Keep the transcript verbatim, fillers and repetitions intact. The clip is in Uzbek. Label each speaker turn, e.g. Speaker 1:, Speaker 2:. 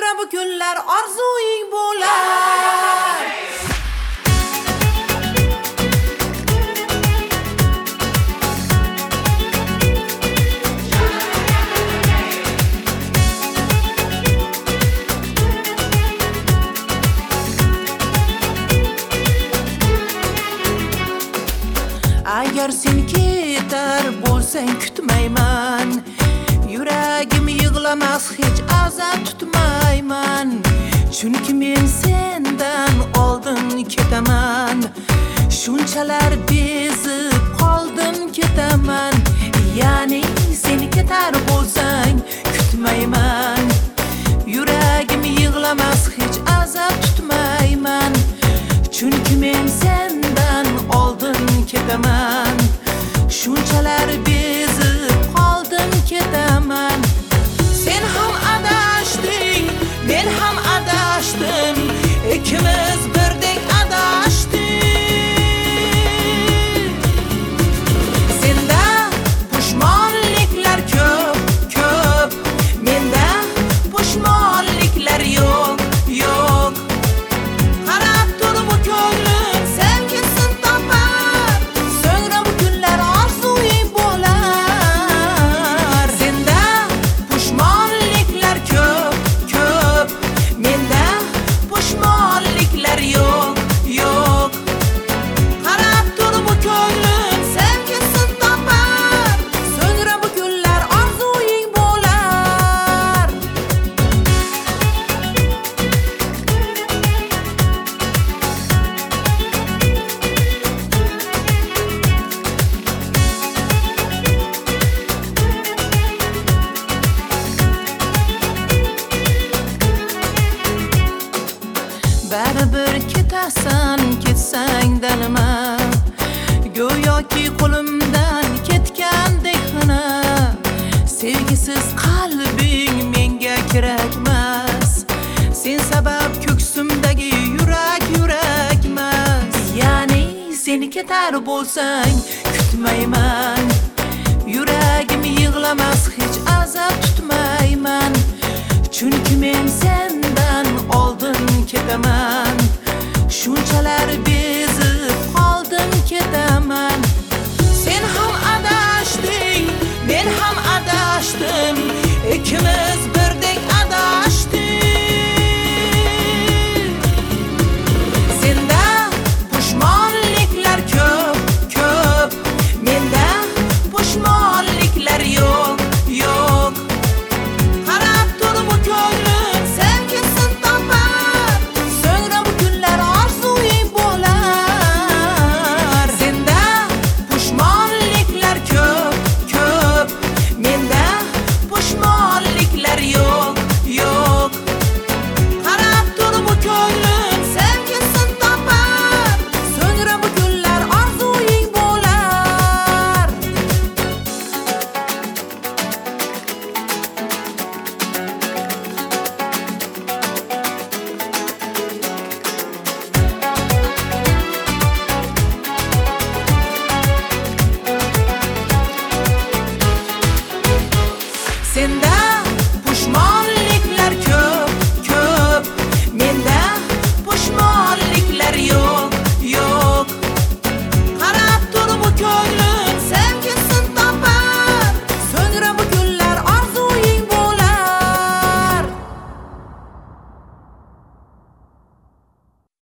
Speaker 1: So'ngra bu kunlar orzuing bo'lar. Agar sen ketar bo'lsang kutmayman, yuragim yig'lamas hech azab tutmayman. Chunki men sendan oldin ketaman, shunchalar bezib qoldim ketaman. Ya'ni sen ketar bo'lsang kutmayman, yuragim yig'lamas hech azab tutmayman. Chunki men sendan oldin ketaman, shunchalar bezib qoldim ketaman. Sen ham adashding, men ham adashdim, ikkimiz birdek adashdik. Senda pushmonliklar ko'p, ko'p, menda pushmonliklar yo'q, yo'q. Qarab tur bu ko'nglim senga sin topar, so'ngra bu kunlar orzuing bo'lar. Senda pushmonliklar ko'p, ko'p, menda pushmonliklar yo'q, yo'q. Qarab tur bu ko'nglim senga sin topar, so'ngra bu kunlar orzuing bo'lar. Baribir ketasan, ketsang dalma, go'yoki qo'limdan ketgandek xina. Sevgisiz qalbing menga kerakmas, sen sabab ko'ksimdagi yurak yurakmas. Ya'ni sen ketar bo'lsang kutmayman, yuragim yig'lamas hech azab tutmayman. Chunki men sendan oldin ketaman, shunchalar be